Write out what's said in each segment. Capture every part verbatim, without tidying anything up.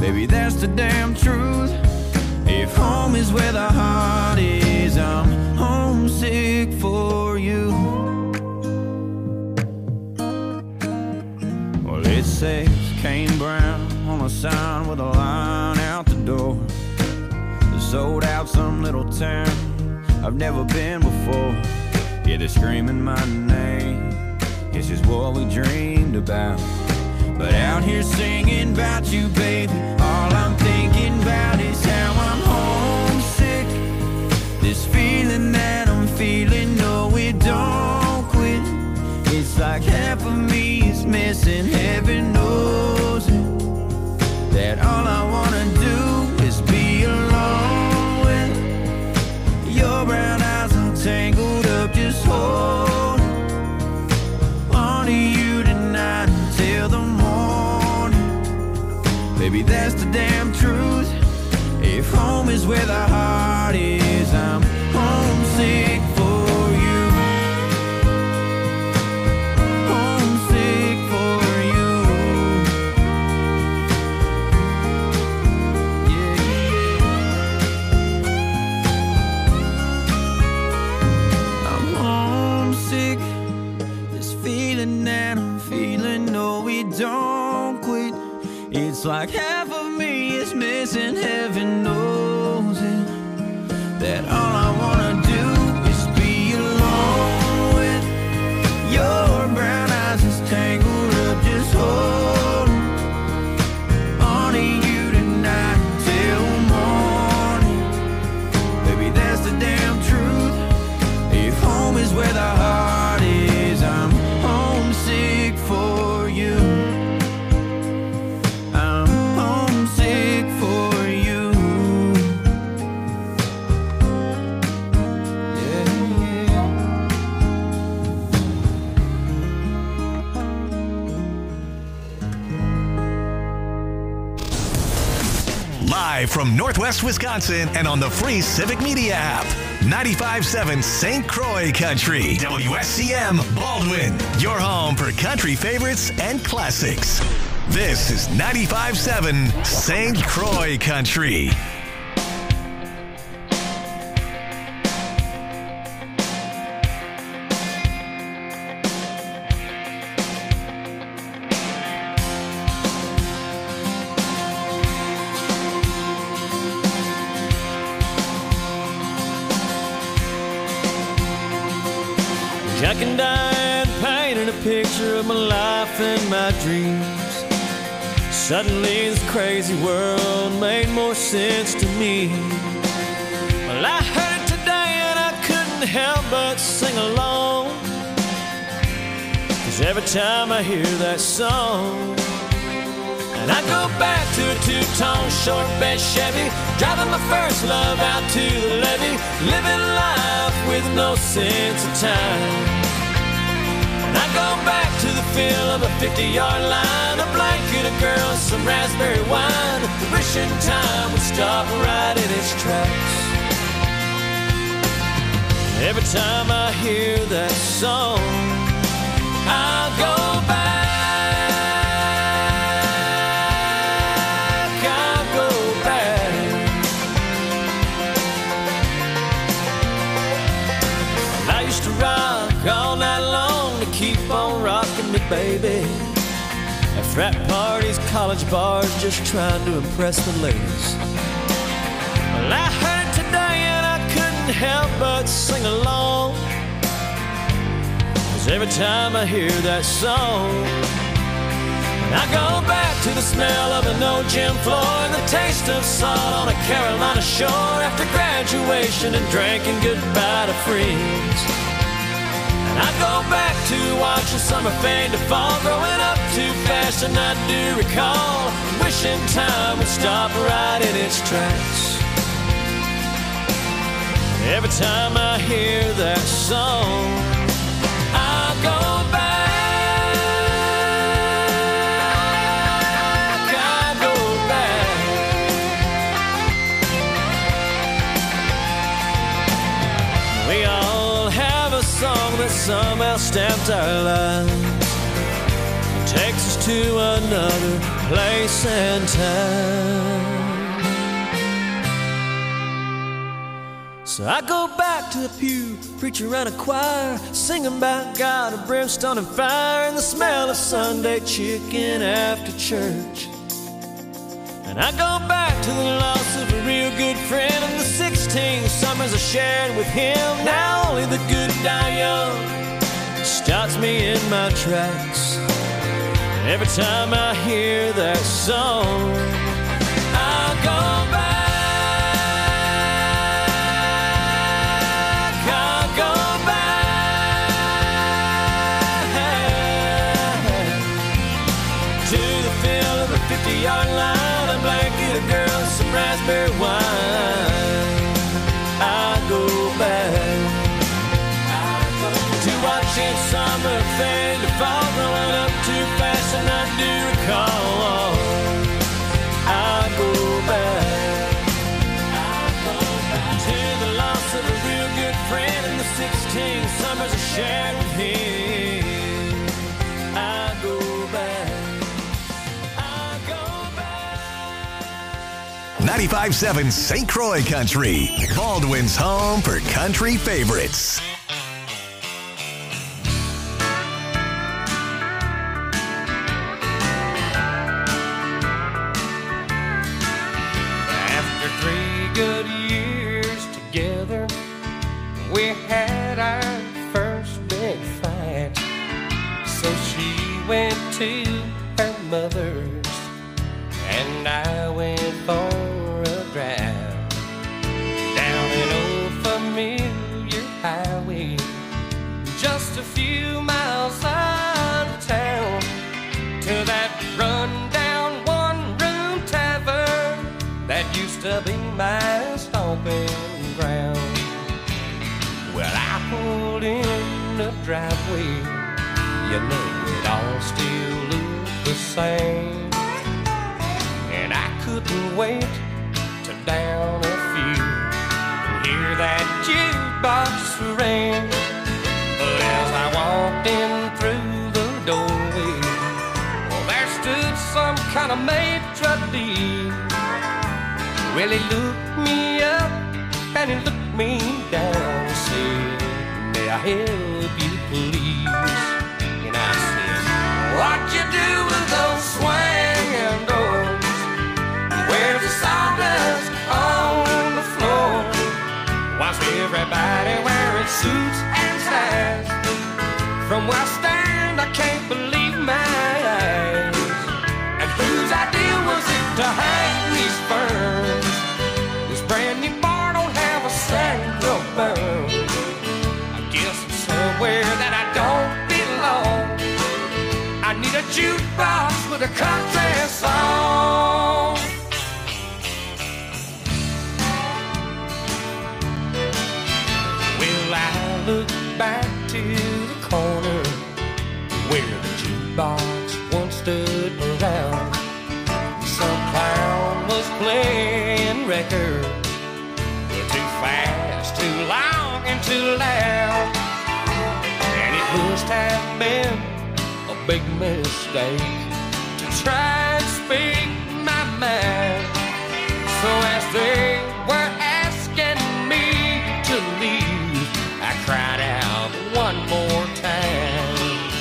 Baby, that's the damn truth. If home is where the heart is, I'm homesick for you. Well, it says Kane Brown on a sign with a line out the door. Sold out some little town I've never been before. Yeah, they're screaming my name. It's just what we dreamed about. But out here singing about you, baby, all I'm thinking about is how I'm homesick. This feeling that I'm feeling, no, it don't quit. It's like half of me is missing. Heaven knows it. That all I wanna do is be alone with your brown eyes are tangled up, just hold on to you tonight until the morning. Baby, that's the damn truth. If home is where the heart is, I'm homesick for you. Homesick for you. Yeah, yeah. I'm homesick. This feeling that I'm feeling, no, it don't quit. It's like half of me is missing. Heaven knows it. That all I wanna do is be alone with your brown eyes is tangled up, just hold on to you tonight till morning. Baby, that's the damn truth. If home is where the heart is, I'm homesick for you. I'm homesick for you. Yeah, yeah. Live from Northwest Wisconsin and on the free Civic Media app. ninety-five point seven Saint Croix Country. W S C M Baldwin. Your home for country favorites and classics. This is ninety-five point seven Saint Croix Country. Jack and Diane painted a picture of my life and my dreams. Suddenly this crazy world made more sense to me. Well, I heard it today and I couldn't help but sing along. 'Cause every time I hear that song, and I go back to a two-tone short bed Chevy, driving my first love out to the levee, living life with no sense of time. And I go back to the feel of a fifty-yard line, a blanket, a girl, some raspberry wine, wishing time would stop right in its tracks. Every time I hear that song, I'll go back. All night long to keep on rocking me, baby. At frat parties, college bars, just trying to impress the ladies. Well, I heard it today and I couldn't help but sing along. 'Cause every time I hear that song, and I go back to the smell of an old gym floor and the taste of salt on a Carolina shore after graduation and drinking goodbye to friends. I go back to watching summer fade to fall, growing up too fast and I do recall, wishing time would stop right in its tracks. Every time I hear that song, I'll go back, I'll go back. We all have a song that somehow stamped our lives, it takes us to another place and time. So I go back to the pew, preacher and a choir, singing about God and brimstone and fire, and the smell of Sunday chicken after church. And I go back to the loss of a real good friend and the sixteen summers I shared with him. Now only the good die young stops me in my tracks. And every time I hear that song, I go back. fifty-yard line, a blanket of girls, some raspberry wine. I go back, I go to watching summer fade to fall, growing up too fast, and I do recall. I go back, I go back to the loss of a real good friend and the sixteen summers I shared with him. I go back. ninety-five point seven Saint Croix Country, Baldwin's home for country favorites. After three good years together, we had our first big fight. So she went to her mother's and I went for a drive down an old familiar highway, just a few miles out of town, to that run-down one-room tavern that used to be my stomping ground. Well, I pulled in the driveway, you know it all still looked the same, and I couldn't wait to down a few and hear that jukebox ring. But as I walked in through the doorway, well, there stood some kind of maitre d'. Well, he looked me up and he looked me down and said, "May I help you, please?" And I said, "What you do with those swinging doors? Where's the sawdust on the floor? Why's everybody wearing suits and ties? From where I stand, I can't believe my eyes. And whose idea was it to hang these ferns? This brand new bar don't have a single burn. I guess I'm somewhere that I don't belong. I need a jukebox with a country song." Well, I look back to the corner where the jukebox once stood around. Some clown was playing records, too fast, too long, and too loud. And it must have been a big mistake to try and speak my mind. So as they were asking me to leave, I cried out one more time,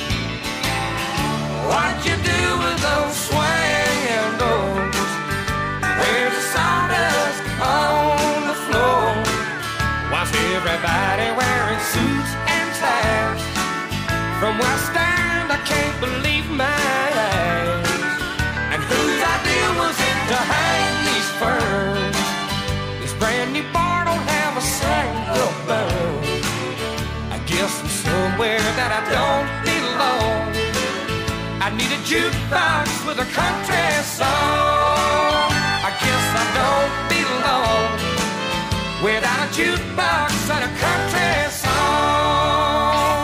"What'd you do with those swinging doors? Where's the sawdust on the floor? Why's everybody wearing suits and ties? From where I stand, I can't believe my eyes. And whose idea was it to hang these ferns? This brand new bar don't have a single burn. I guess I'm somewhere that I don't belong. I need a jukebox with a country song. I guess I don't belong without a jukebox and a country song."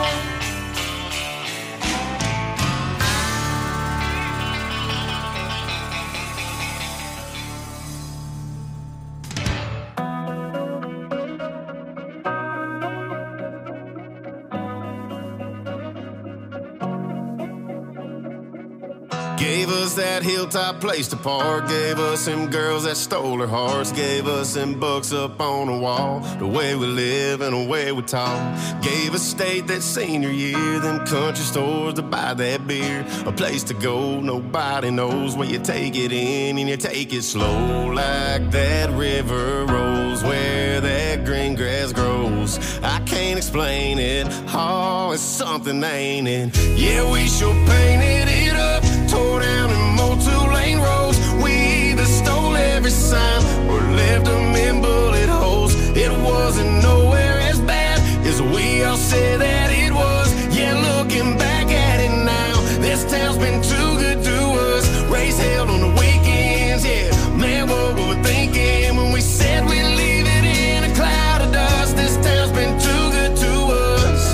Gave us that hilltop place to park. Gave us them girls that stole our hearts. Gave us them books up on the wall. The way we live and the way we talk. Gave us state that senior year. Them country stores to buy that beer. A place to go, nobody knows. Where you take it in and you take it slow. Like that river rolls where that green grass grows. I can't explain it. Oh, it's something, ain't it? Yeah, we sure painted it up. Tore down and mowed two-lane roads. We either stole every sign or left them in bullet holes. It wasn't nowhere as bad as we all said that it was. Yeah, looking back at it now, this town's been too good to us. Race held on the weekends, yeah. Man, what were we thinking when we said we'd leave it in a cloud of dust? This town's been too good to us.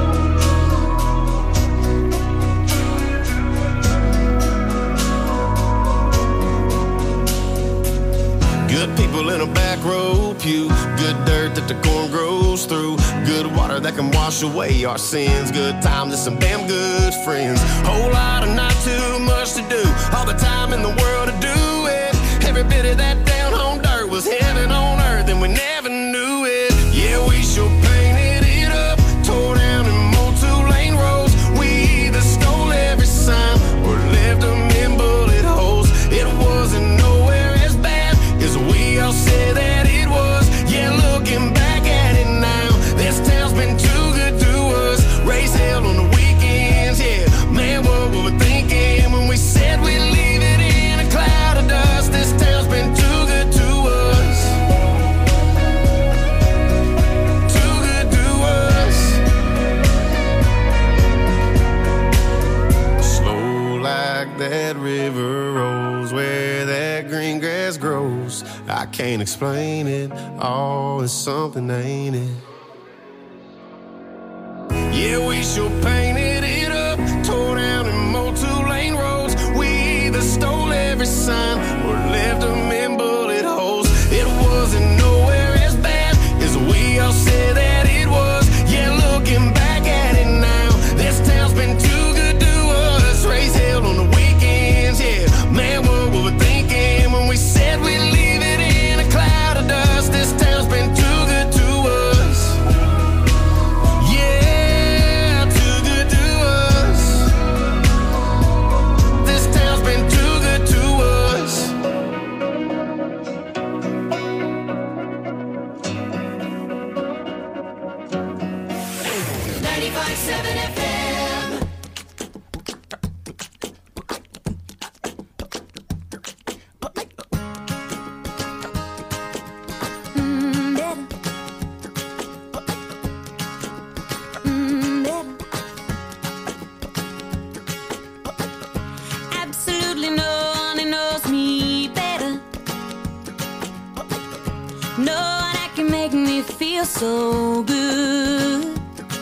Good people in a back row pew. Good dirt that the corn grows through. Good water that can wash away our sins. Good times and some damn good friends. Whole lot of not too much to do. All the time in the world to do it. Every bit of that down home dirt was heaven on earth, and we never knew it. Yeah, we sure painted it up. Tore down and mowed two-lane roads. We either stole every sign or left them in bullet holes. It wasn't nowhere as bad as we all said that it was. Yeah, looking back at it now, this town's been too good to us. Race held on the weekends, yeah. Man, what were we thinking when we said we'd leave it in a cloud of dust? This town's been too good to us. Too good to us. Slow like that river rolls where that green grass grows. I can't explain it. Oh, it's something, ain't it? Yeah, we sure painted it up. Tore down and mowed two-lane roads. We either stole every sign or left them in bullet holes. It wasn't nowhere as bad as we all said that it was. Yeah, looking back at it now, this town's been too good to us. Race held on the weekends, yeah. Man, what were we thinking when we said we'd leave it in a cloud of dust? This town's been too good to us. Yeah, too good to us. This town's been too good to us. ninety-five seven F M. Mm, better. Mm, better. Absolutely no one knows me better. No one that can make me feel so good.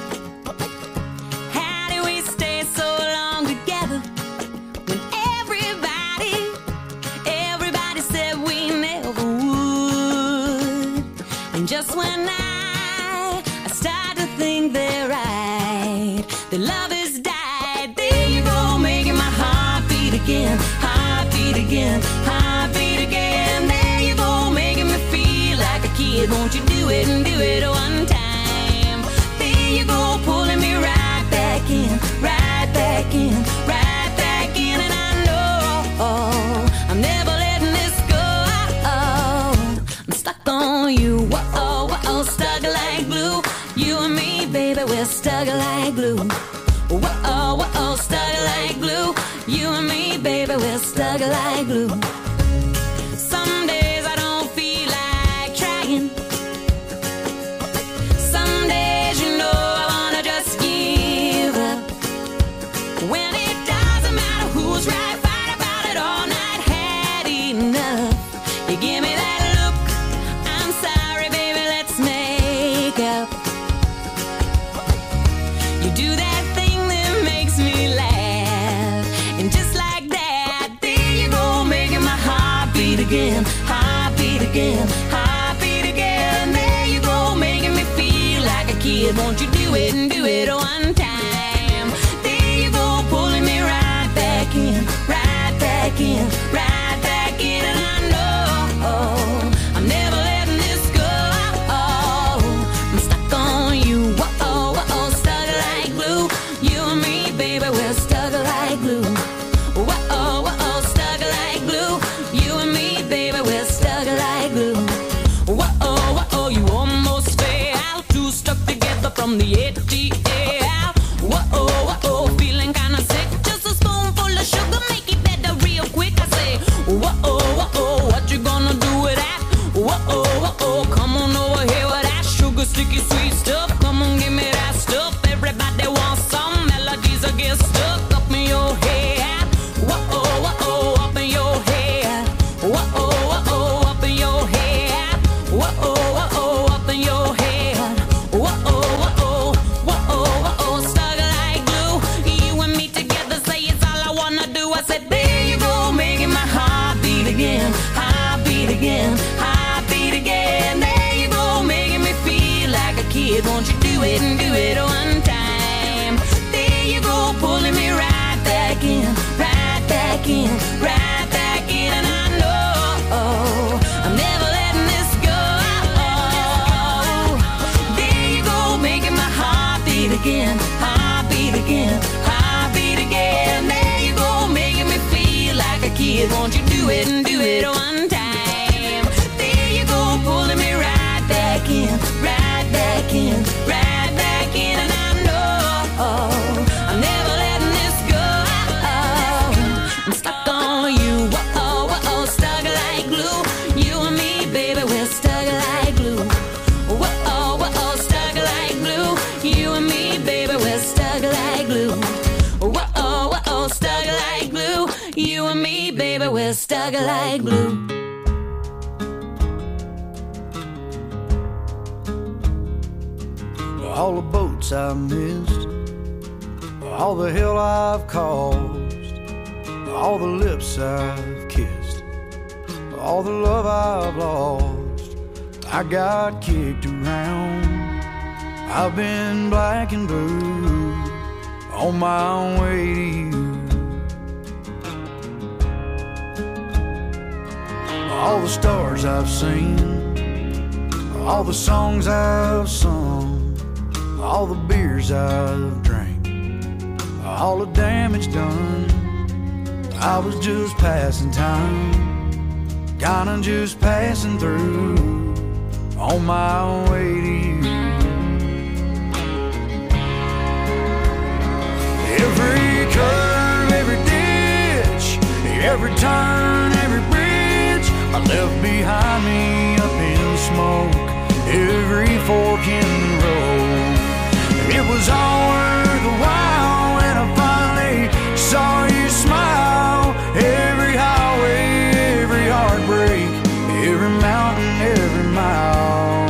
How do we stay so long together when everybody, everybody said we never would? And just when I, I start to think they're right, the love has died. There you go, making my heart beat again, heart beat again, heart beat again. There you go, making me feel like a kid. Won't you do it and do it one time? There you go, pulling me right back in, right back in, right back in. And I know I'm never letting this go. I'm stuck on you, whoa, whoa, stuck like glue. You and me, baby, we're stuck like glue. Whoa, whoa, stuck like glue. You and me, baby, we're stuck like glue. Some days I don't feel like trying. Some days, you know, I wanna just give up. When it doesn't matter who's right, fight about it all night, had enough. You give me that look, I'm sorry, baby, let's make up. You do that thing that makes me laugh, and just like that, there you go, making my heart beat again, heart beat again, heart beat again. There you go, making me feel like a kid. Won't you do it and do it one time? There you go, pulling me right back in, right in, right back in, and I know I'm never letting this go. I'm stuck on you, whoa, whoa, stuck like glue. You and me, baby, we're stuck like glue. Whoa, whoa, stuck like glue. You and me, baby, we're stuck like glue. Whoa, whoa, you almost fell, two stuck together from the A T L. Whoa, whoa, feeling kinda sick. Just a spoonful of sugar, make it better real quick. I say, whoa, whoa, what you gonna do with that? Whoa, whoa, come on over here with that sugar, sticky, sweet stuff. Come on, give me that stuff. Everybody wants some melodies that get stuck up in your head. Whoa, whoa, up in your head. Whoa, whoa, up in your head. Whoa, whoa, up in your head. Whoa, whoa, whoa, whoa, stuck like glue. You and me together, say it's all I wanna do. I said, there you go, making my heart beat again, heart beat again, heart beat again. There you go, making me feel like a kid. Won't you do it and do it one time? There you go, pulling me right back in, right back in, right back in, and I know I'm never letting this go. There you go, making my heart beat again, heart beat again, heart beat again. There you go, making me feel like a kid. Won't you do it and do it one time? There you go, pulling me right back in, right back in, right back in, and I know I'm never letting this go. I'm stuck on you, whoa, whoa, stuck like glue. You and me, baby, we're stuck like glue. Whoa, whoa, stuck like glue. You and me, baby, we're stuck like glue. Whoa, whoa, stuck like glue. You and me, baby, we're stuck like glue. All the boats I've missed, all the hell I've caused, all the lips I've kissed, all the love I've lost. I got kicked around, I've been black and blue, on my way to you. All the stars I've seen, all the songs I've sung, all the beers I've drank, all the damage done. I was just passing time, kinda just passing through, on my way to you. Every curve, every ditch, every turn, every bridge I left behind me up in smoke. Every fork in the road, it was all worth a while when I finally saw you smile. Every highway, every heartbreak, every mountain, every mile.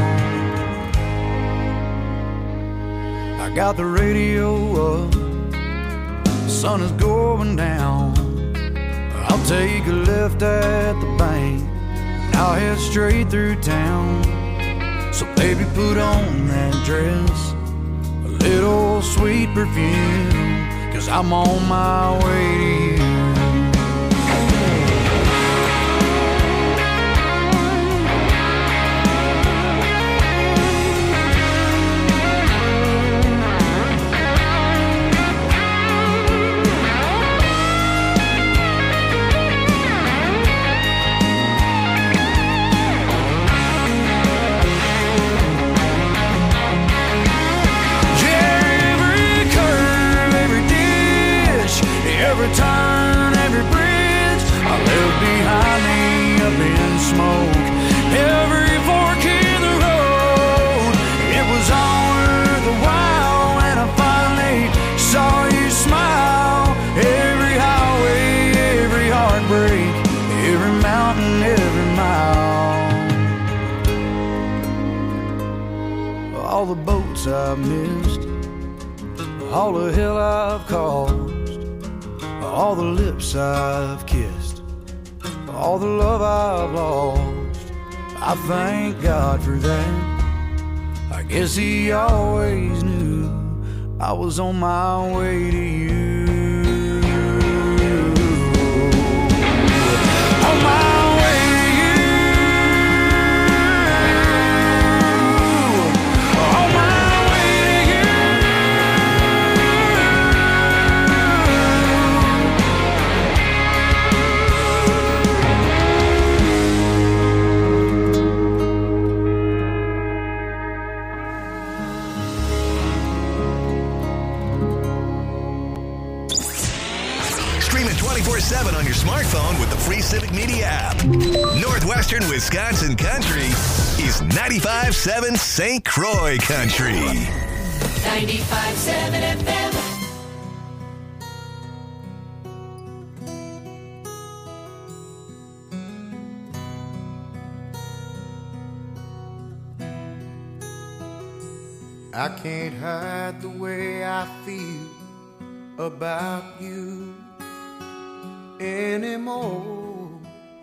I got the radio up, the sun is going down. I'll take a left at the bank, and I'll head straight through town. So baby, put on that dress, a little sweet perfume, 'cause I'm on my way to you. Every turn, every bridge I left behind me up in smoke. Every fork in the road, it was all worth a while when I finally saw you smile. Every highway, every heartbreak, every mountain, every mile. All the boats I've missed, all the hell I've caused, all the lips I've kissed, all the love I've lost. I thank God for that. I guess He always knew I was on my way to you. twenty-four seven on your smartphone with the free Civic Media app. Northwestern Wisconsin Country is ninety-five seven Saint Croix Country. ninety-five seven F M. I can't hide the way I feel about you anymore.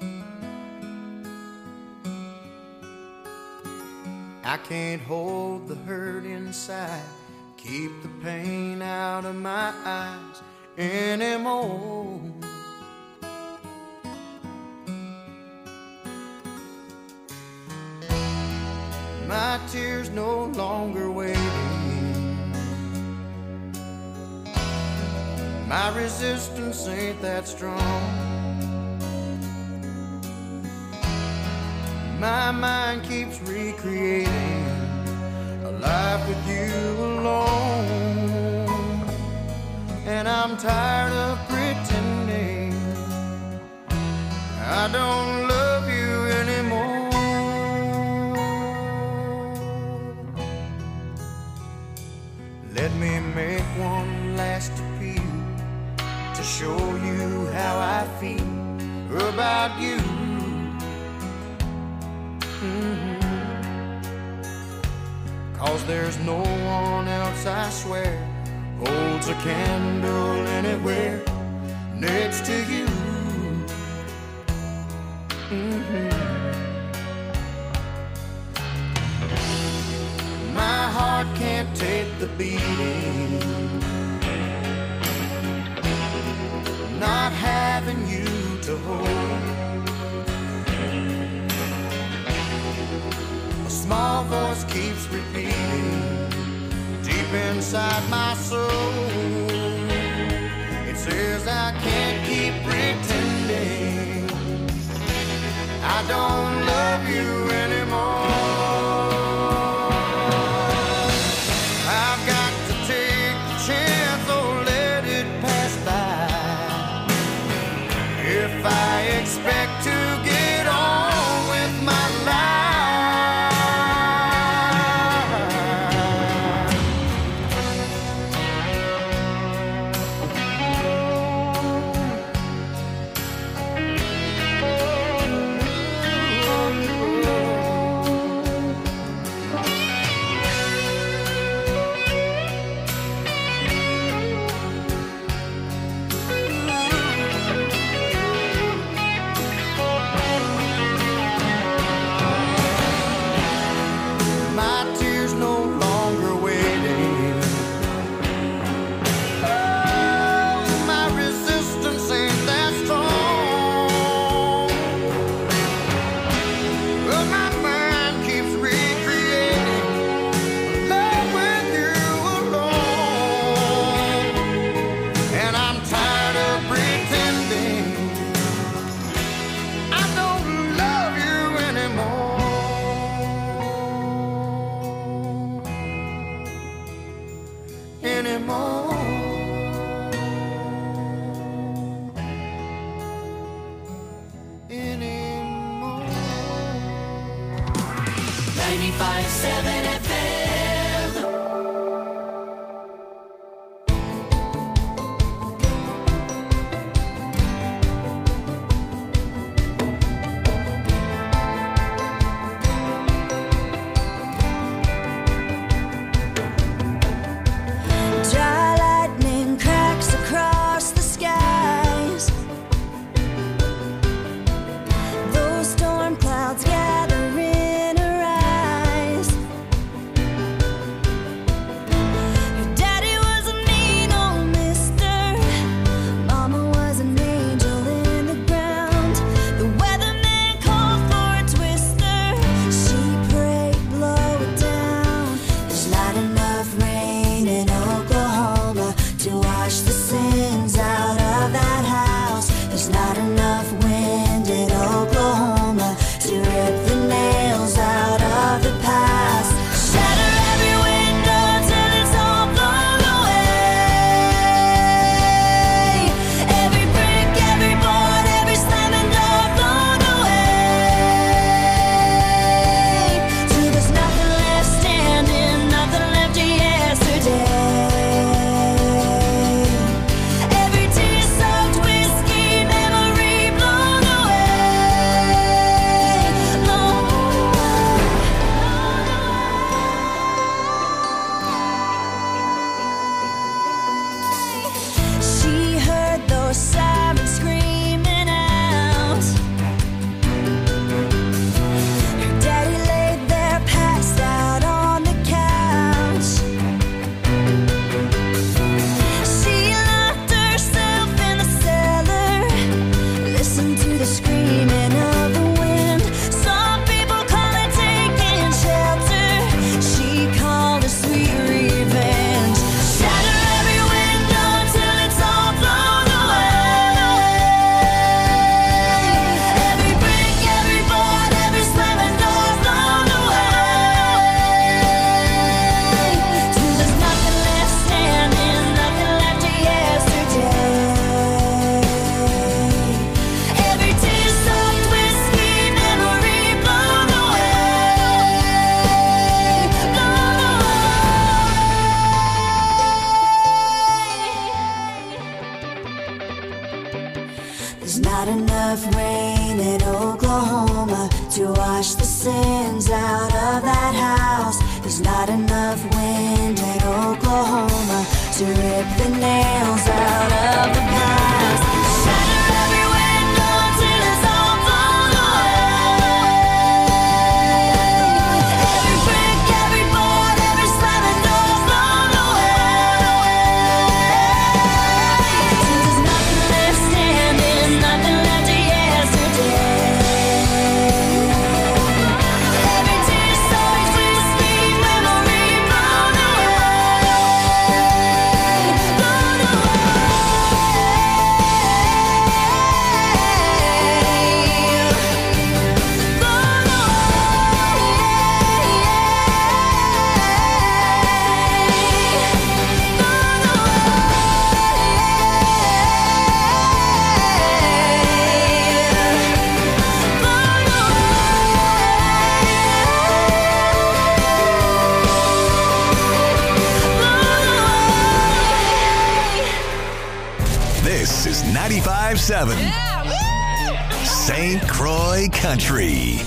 I can't hold the hurt inside, keep the pain out of my eyes anymore. My tears no longer waiting. My resistance ain't that strong. My mind keeps recreating a life with you alone. And I'm tired of pretending I don't love you anymore. Let me make one last appeal to show you how I feel about you. Mm-hmm. 'Cause there's no one else, I swear, holds a candle anywhere next to you. Mm-hmm. My heart can't take the beating, not having you to hold. A small voice keeps repeating deep inside my soul. It says I can't keep pretending I don't love you anymore. Expect to get on with my ninety-five seven F M. Dry lightning cracks across the skies. Those storm clouds gather in her eyes. There's not enough rain in Oklahoma to wash the sins out of that house. There's not enough wind in Oklahoma to rip the nails out of the past. Shatter every window till it's all blown away. Every brick, every board, every slamming door blown away. Since there's nothing left standing, nothing left of yesterday. Every tear so sweet, sweet memory blown away. Blown This is ninety-five point seven Saint Croix Country.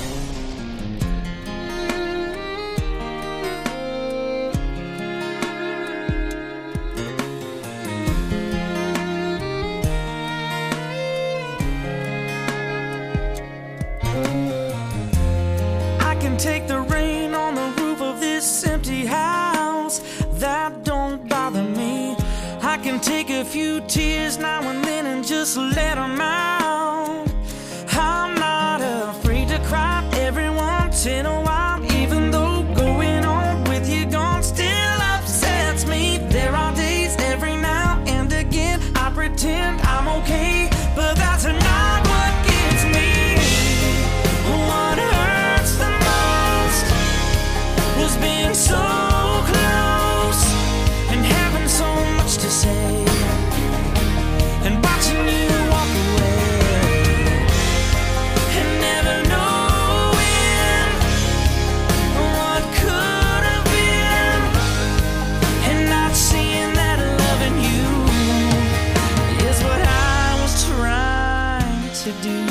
I can take the rain on the roof of this empty house. That don't bother me. I can take a few tears now and then and just let them out. I'm not afraid to cry every once in a while, even though going on with you gone still upsets me. There are days every now and again I pretend I'm okay, but that's not what gets me. What hurts the most was being so close and having so much to say and watching you walk away and never knowing what could have been and not seeing that loving you is what I was trying to do.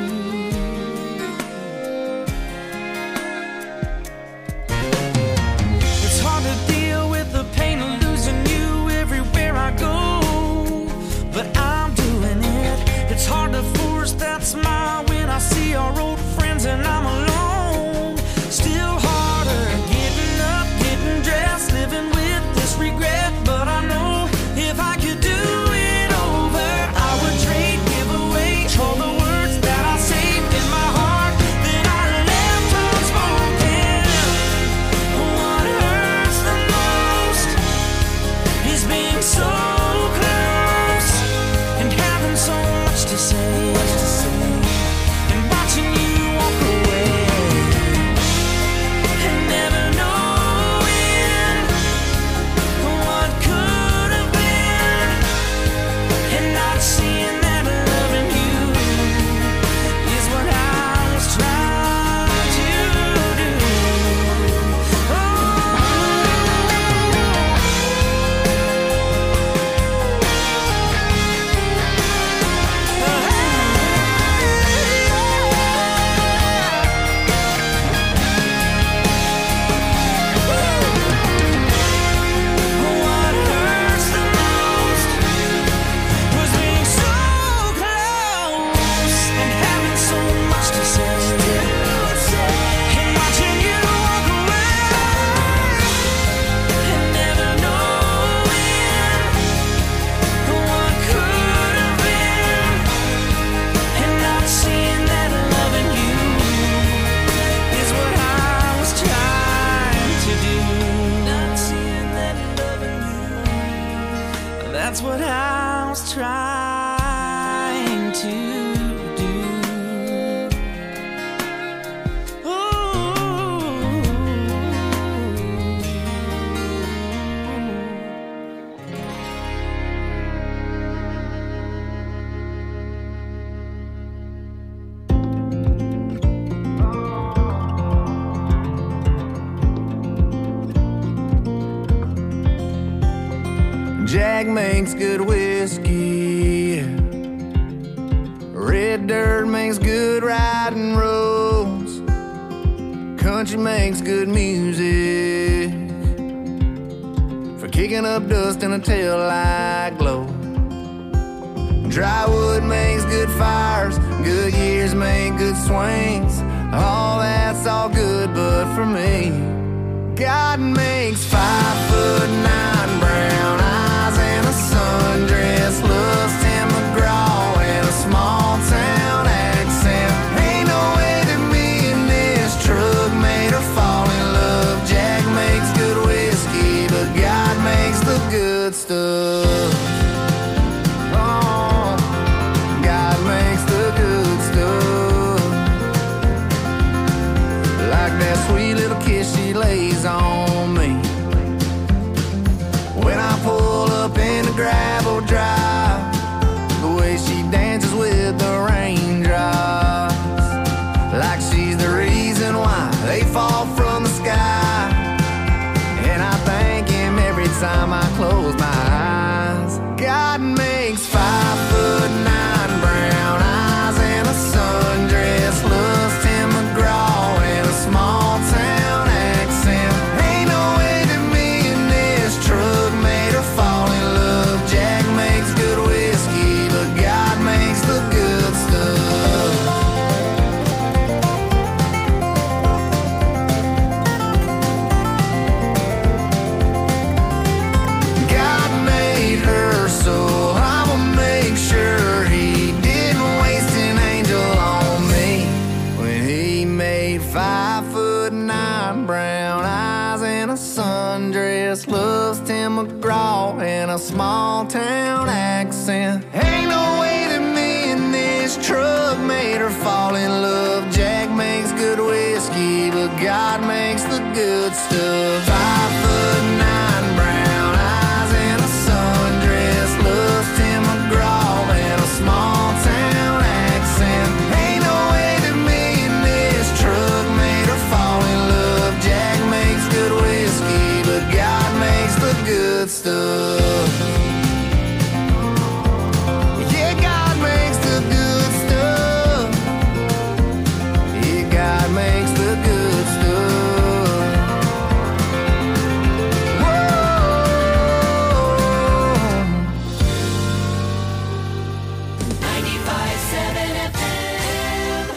It's hard to deal with the pain of losing you everywhere I go, but I'm doing it. It's hard to force that smile when I see our old friends and I'm alone. Still harder getting up, getting dressed, living with this regret, but I know if I could do it over, I would trade, give away all the words that I saved in my heart that I left unspoken. What hurts the most is being so close and having so much to say and watching you walk away and never knowing what could have been and not seeing that loving you is what I was trying to do. What hurts the most was being so close and having so much to say and watching you walk away and never knowing what could have been and not seeing that loving you is what I was trying to do. Not seeing that loving you, that's what I was trying to do. Jack makes good whiskey. Red red dirt makes good riding roads. Country makes good music for kicking up dust in a taillight glow. Dry wood makes good fires, good years make good swings. All that's all good, but for me, God makes five foot nine brown eyes and a sundress, loves Tim McGraw and a small town accent. Ain't no way that me and this truck made her fall in love. Jack makes good whiskey, but God makes the good stuff. Oh, God makes the good stuff. Like that sweet little kiss she lays on me when I pull up in the gravel drive. The way she dances with the raindrops, like she's the reason why they fall from the sky. And I thank him every time I close my eyes. God makes five foot nine brown eyes and a sundress, loves Tim McGraw and a small town accent. Ain't no way that me and this truck made her fall in love. Jack makes good whiskey, but God makes the good stuff. God made her, so I'ma make sure he didn't waste an angel on me when he made five foot nine brown eyes and a sundress, loves Tim McGraw and a small town accent. Ain't no way that me and this truck made her fall in love. Jack makes good whiskey, but God makes the good stuff. Five foot nine brown eyes and a sundress, loves Tim McGraw and a small town accent. Ain't no way that me and this truck made her fall in love. Jack makes good whiskey, but God makes the good stuff. Yeah, God makes the good stuff. Yeah, God makes the good stuff. Whoa. ninety-five seven F M.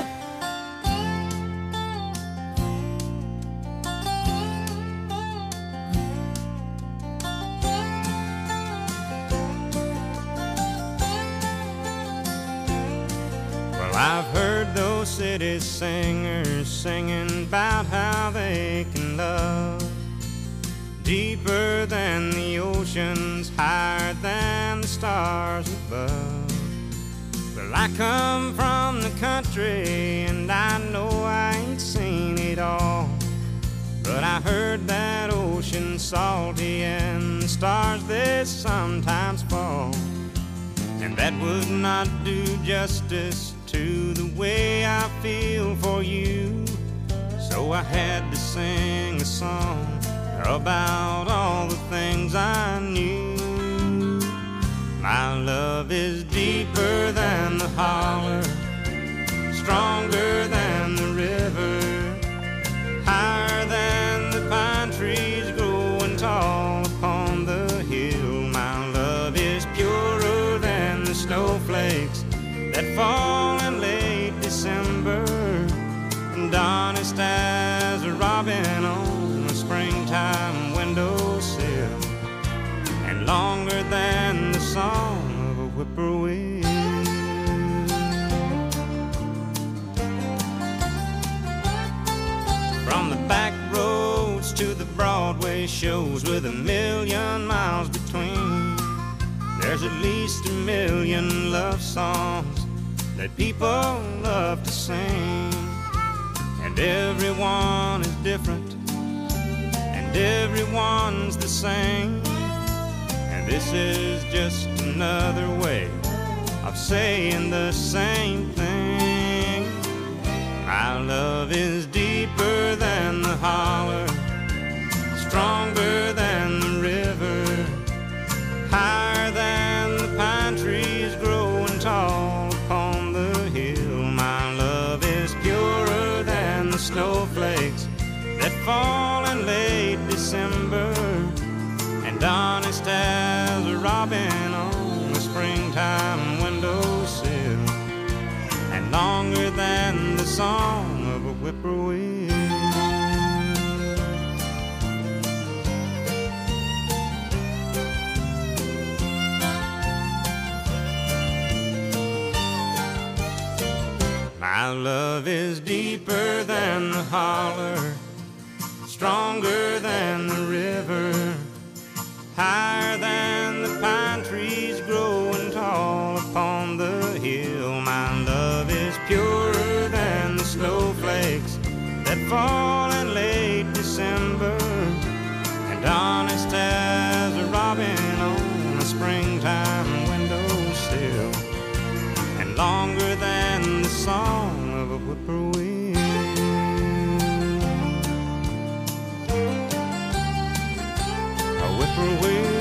Well, I've heard those city singers singing about how they can love deeper than the oceans, higher than the stars above. Well, I come from the country and I know I ain't seen it all, but I heard that ocean's salty and the stars they sometimes fall. And that would not do justice to the way I feel for you. So I had to sing a song about all the things I knew. My love is deeper than the holler, stronger than the river, higher than the pine trees growing tall upon the hill. My love is purer than the snowflakes that fall in late December, and honest as a robin on a springtime windowsill, and longer than the song of a whippoorwill. From the back roads to the Broadway shows with a million miles between, there's at least a million love songs that people love to sing. And everyone is different, and everyone's the same. And this is just another way of saying the same thing. My love is deeper than the holler, stronger than the river, higher than the pine trees growing tall upon the hill. fall in late December, and honest as a robin on the springtime windowsill, and longer than the song of a whippoorwill. My love is deeper than the holler, stronger than the river, higher than the pine trees growing tall upon the hill. My love is purer than the snowflakes that fall in late December, and honest as a robin on a springtime windowsill, and longer than the song of a whippoorwill. A whippoorwill.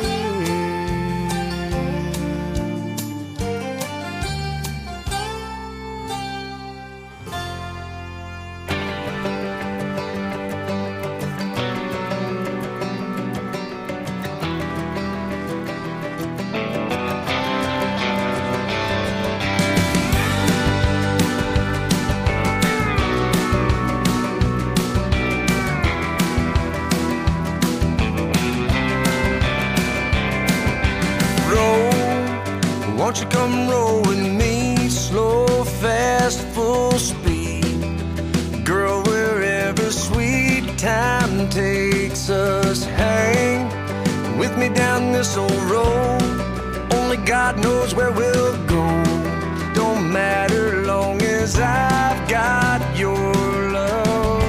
Won't you come roll with me, slow, fast, full speed? Girl, wherever sweet time takes us, hang with me down this old road. Only God knows where we'll go. Don't matter long as I've got your love.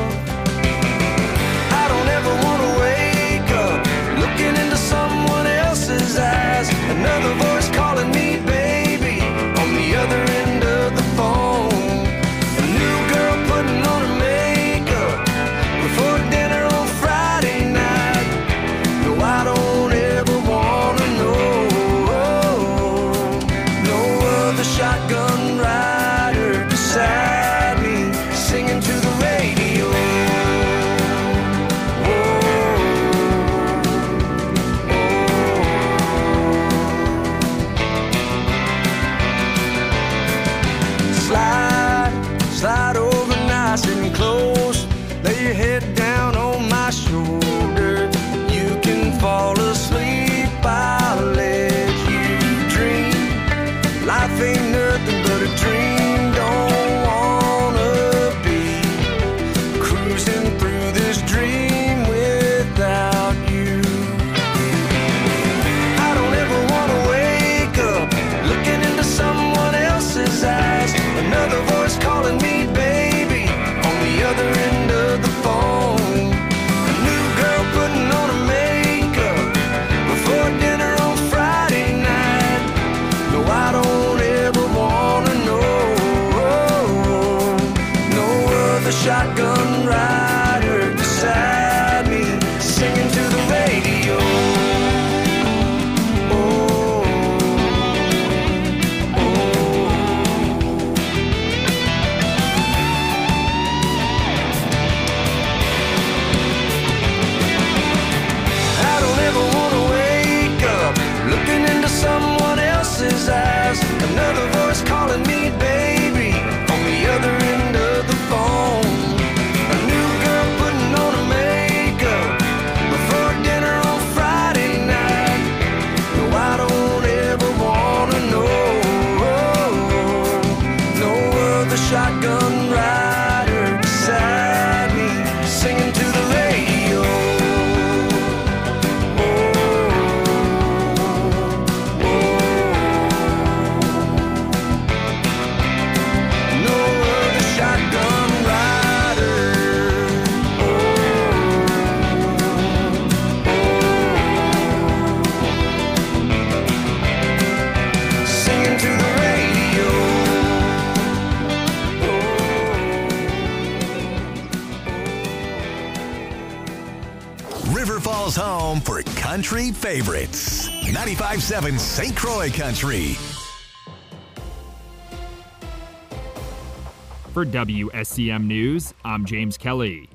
I don't ever want to wake up looking into someone else's eyes. Another voice calling me baby on the other end of the phone. A new girl putting on her makeup before dinner on Friday night. No, I don't ever wanna know. No other shotgun rider beside me singing to the radio. Slide over nice and close, lay your head down on my shoulder. You can fall asleep, I'll let you dream. Life ain't nothing but a dream, don't wanna be cruising through this dream without you. I don't ever wanna wake up looking into someone else's eyes. Another voice calling me baby on the other end of the phone. A new girl putting on her makeup before dinner on Friday night. No, I don't ever wanna know. No other shotgun rider beside me singing to the radio. Someone else's eyes. Another voice calling me baby on the other end of the phone. A new girl putting on her makeup before dinner on Friday night. No, I don't ever wanna know. No other shotgun rider beside me singing to the radio. Home for country favorites. ninety-five point seven Saint Croix Country. For W S C M News, I'm James Kelly.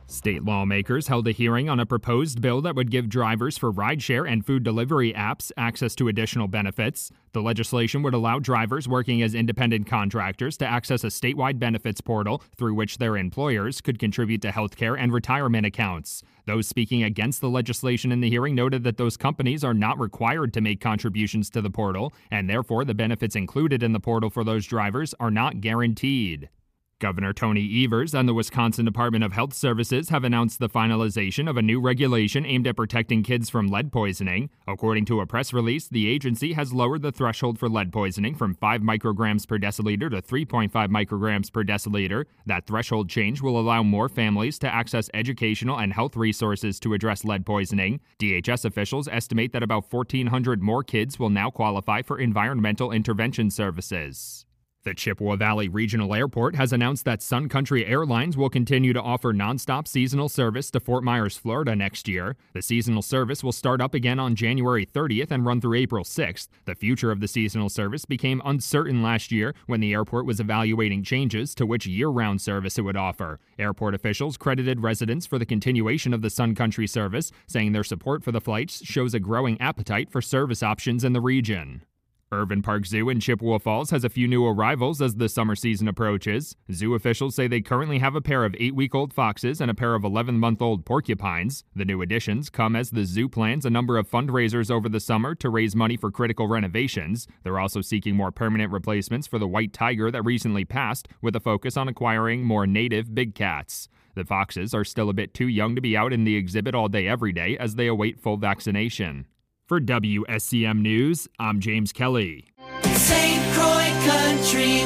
State lawmakers held a hearing on a proposed bill that would give drivers for rideshare and food delivery apps access to additional benefits. The legislation would allow drivers working as independent contractors to access a statewide benefits portal through which their employers could contribute to healthcare and retirement accounts. Those speaking against the legislation in the hearing noted that those companies are not required to make contributions to the portal, and therefore the benefits included in the portal for those drivers are not guaranteed. Governor Tony Evers and the Wisconsin Department of Health Services have announced the finalization of a new regulation aimed at protecting kids from lead poisoning. According to a press release, the agency has lowered the threshold for lead poisoning from five micrograms per deciliter to three point five micrograms per deciliter. That threshold change will allow more families to access educational and health resources to address lead poisoning. D H S officials estimate that about fourteen hundred more kids will now qualify for environmental intervention services. The Chippewa Valley Regional Airport has announced that Sun Country Airlines will continue to offer nonstop seasonal service to Fort Myers, Florida next year. The seasonal service will start up again on January thirtieth and run through April sixth. The future of the seasonal service became uncertain last year when the airport was evaluating changes to which year-round service it would offer. Airport officials credited residents for the continuation of the Sun Country service, saying their support for the flights shows a growing appetite for service options in the region. Irvin Park Zoo in Chippewa Falls has a few new arrivals as the summer season approaches. Zoo officials say they currently have a pair of eight-week-old foxes and a pair of eleven-month-old porcupines. The new additions come as the zoo plans a number of fundraisers over the summer to raise money for critical renovations. They're also seeking more permanent replacements for the white tiger that recently passed, with a focus on acquiring more native big cats. The foxes are still a bit too young to be out in the exhibit all day every day as they await full vaccination. For W S C M News, I'm James Kelly. Saint Croix Country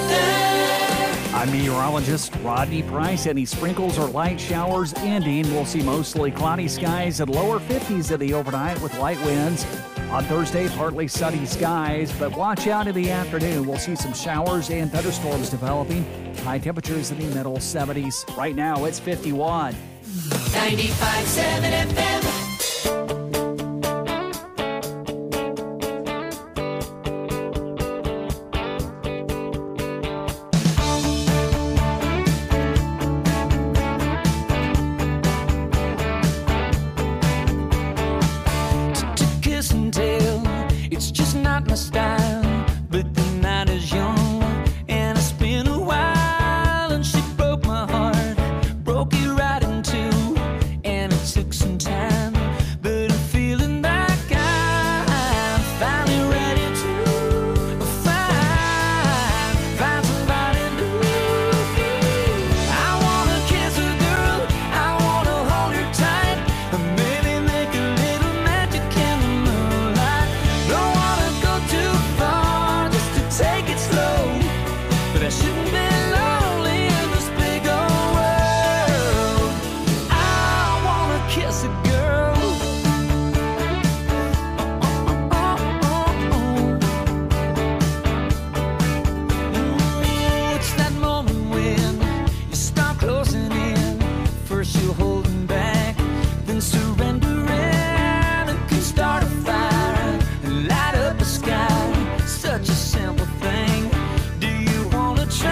weather. I'm meteorologist Rodney Price. Any sprinkles or light showers ending. We'll see mostly cloudy skies and lower fifties in the overnight with light winds. On Thursday, partly sunny skies, but watch out in the afternoon. We'll see some showers and thunderstorms developing. High temperatures in the middle seventies. Right now, it's fifty-one. ninety-five point seven F M. My style, but the night is young, and it's been a while, and she broke my heart, broke it right in two, and it took some time, but I'm feeling like I'm finally ready to find, find somebody new. I wanna kiss a girl, I wanna hold her tight, and maybe make a little magic in the moonlight. Don't wanna too far just to take it slow, but I shouldn't be lonely in this big old world. I wanna kiss a girl. Oh, oh, oh, oh. Mm, it's that moment when you start closing in. First you're holding back, then surrendering. It can start a fire and light up the sky. Such a simple thing. Do you wanna try?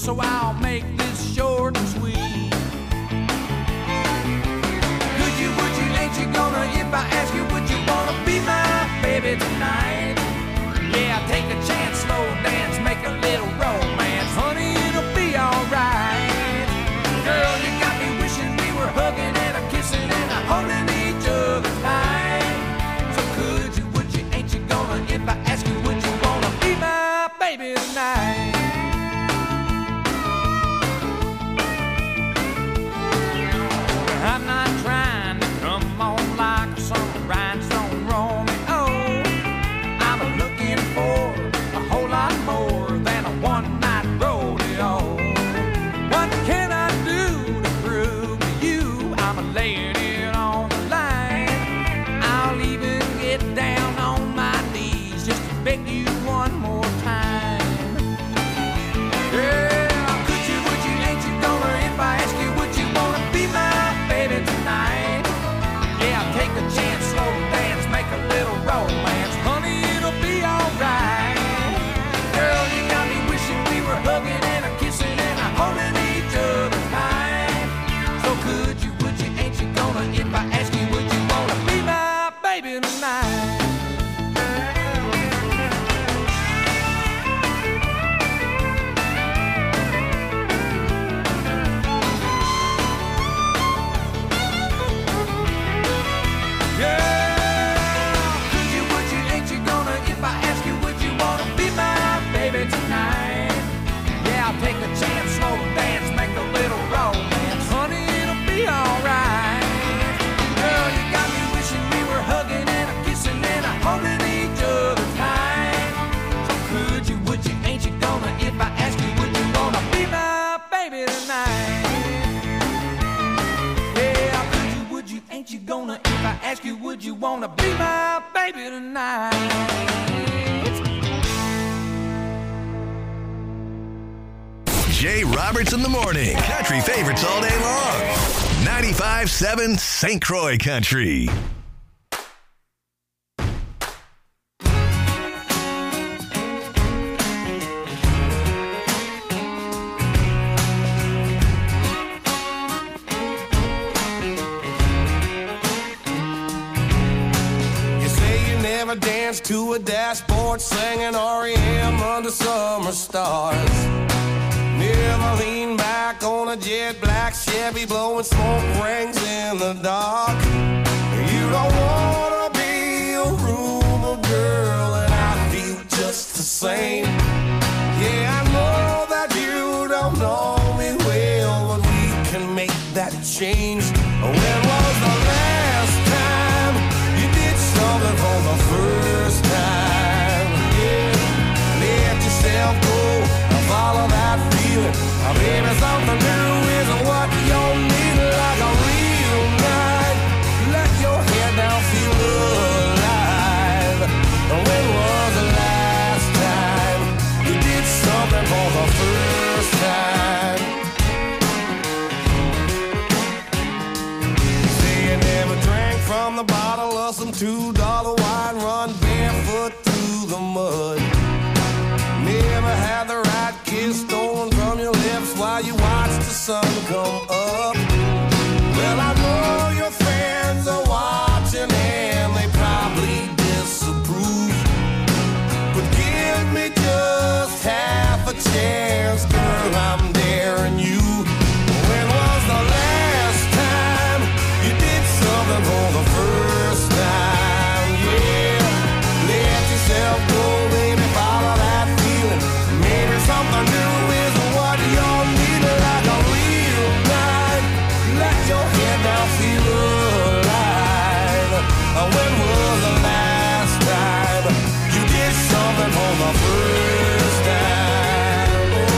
so I'll make this short and sweet. Could you, would you, ain't you gonna, if I ask you, would you wanna be my baby tonight? Yeah, take a chance, slow dance, make a little romance. Honey, it'll be alright. Girl, you got me wishing we were hugging and a kissing and a holding each other tight. So could you, would you, ain't you gonna, if I ask you, would you wanna be my baby tonight? I'm not trying to come on like some rhinestone Romeo. I'm looking for a whole lot more than a one-night rodeo. What can I do to prove to you I'm laying it on the line? I'll even get down on my knees just to beg you one more time. Yeah, could you, would you, ain't you gonna, if I ask you, would you wanna be my baby tonight? Yeah, take a chance, slow dance, make a little romance. Honey, it'll be alright. Girl, you got me wishing we were hugging and a kissing and a holding each other tight. So could you, would you, ain't you gonna, if I ask you, would you wanna be my baby tonight? Take a chance, slow dance, make a little romance. Honey, it'll be alright. Girl, you got me wishing we were hugging and a kissing and a holding each other tight. So could you, would you, ain't you gonna, if I ask you, would you wanna be my baby tonight? Yeah, could you, would you, ain't you gonna, if I ask you, would you wanna be my baby tonight? Jay Roberts in the morning. Country favorites all day long. ninety-five seven Saint Croix Country. You say you never danced to a dashboard singing R E M under summer stars. Never lean back on a jet black Chevy blowing smoke rings in the dark. You don't wanna be a rumor girl, and I feel just the same. Yeah, I know that you don't know me well, but we can make that change. When was the last time you did something for the first time? Yeah, let yourself go and follow that feeling. Oh, baby, something new isn't what you need, like a real night. Let your head down, feel alive. When was the last time you did something for the first time? Say you never drank from the bottle of some two dollar wine, run barefoot through the mud. Never had the right kiss stolen from your lips while you watch the sun come up. Well, I know your friends are watching and they probably disapprove, but give me just half a chance, girl, I'm daring you. When was the last time you did something for the first time? Yeah, let yourself go, baby, follow that feeling. Maybe something new is what you'll need, like a real night. Let your head down, feel alive. When was the last time you did something for the first time?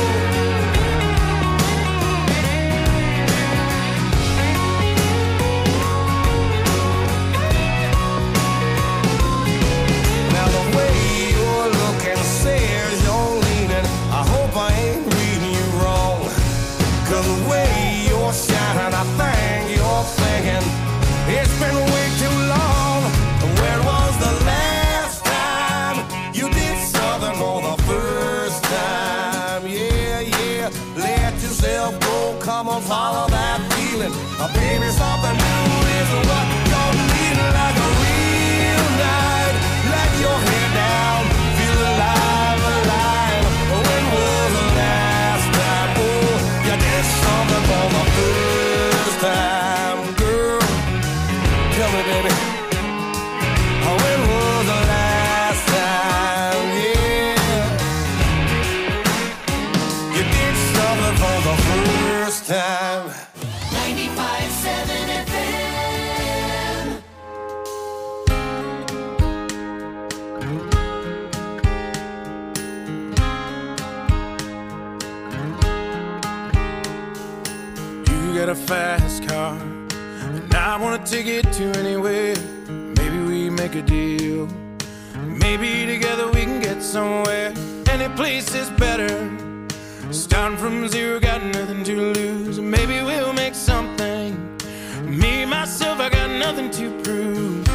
I'm gonna follow that feeling. Uh, baby, something new is what you're needing, like a real night. Let your hair down, feel alive, alive. When was the last time, oh, you did something for the first time, girl? Tell me, baby, when was the last time, yeah, you did something for the first time? ninety-five seven F M. You got a fast car, and I wanna take it to anywhere. Maybe we make a deal. Maybe together we can get somewhere. Any place is better. Starting from zero, got nothing to lose. Maybe we'll make something. Me, myself, I got nothing to prove.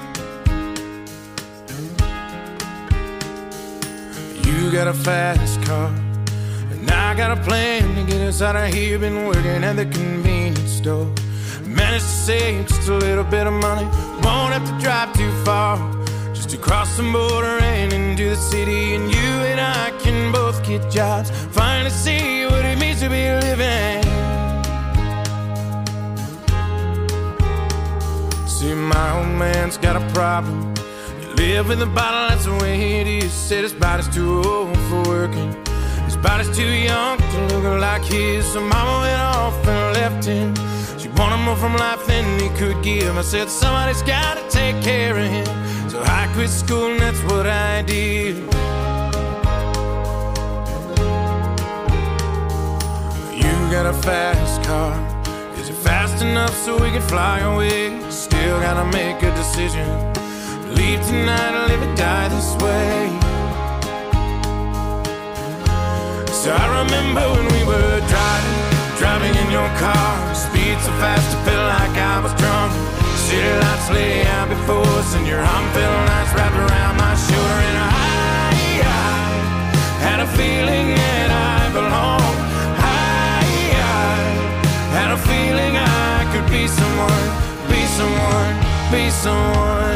You got a fast car, and I got a plan to get us out of here. Been working at the convenience store. Managed to save just a little bit of money. Won't have to drive too far, just to cross the border and into the city. And you and I can both get jobs, finally see what it means to be living. See, my old man's got a problem. You live in the bottle, that's the way it is. Said his body's too old for working, his body's too young to look like his. So mama went off and left him. She wanted more from life than he could give. I said somebody's gotta take care of him. So I quit school and that's what I did. You got a fast car. Is it fast enough so we can fly away? Still gotta make a decision. Leave tonight or live or die this way. So I remember when we were driving, driving in your car. Speed so fast I felt like I was drunk. City lights lay out before us, and your arm felt nice wrapped around my shoulder. And I, I had a feeling that I belonged. I, I had a feeling I could be someone, be someone, be someone.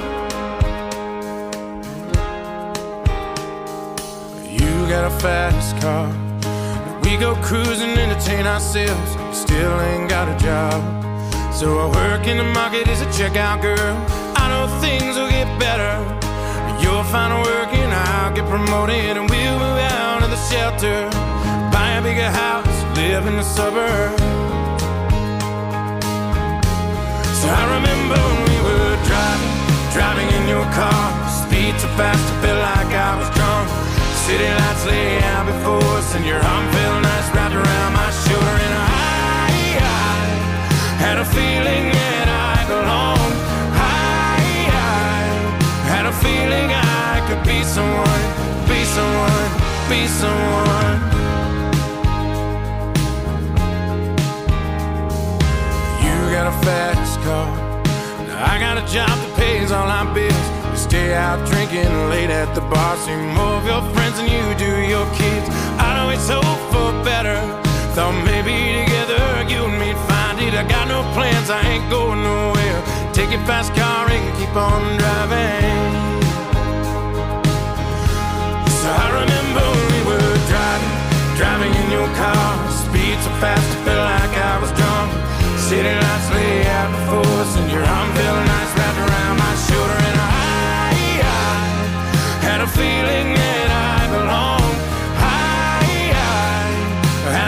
You got a fast car. We go cruising, entertain ourselves. Still ain't got a job. So I work in the market as a checkout girl. I know things will get better. You'll find work and I'll get promoted, and we'll move out of the shelter, buy a bigger house, live in the suburbs. So I remember when we were driving, driving in your car. Speed so fast I felt like I was drunk. City lights lay out before us, and your arm felt nice wrapped around my shoulder. And I, I had a feeling that I belonged. I, I had a feeling I could be someone, be someone, be someone. You got a fast car. Now I got a job that pays all our bills. We stay out drinking late at the bar. See more of your friends than you do your kids. I'd always hope for better. Thought maybe together you and me'd find it. I got no plans, I ain't going nowhere. Take your fast car and keep on driving. So I remember when we were driving, driving in your car. Speed so fast I felt like I was drunk. City lights lay out before us, and your arm felt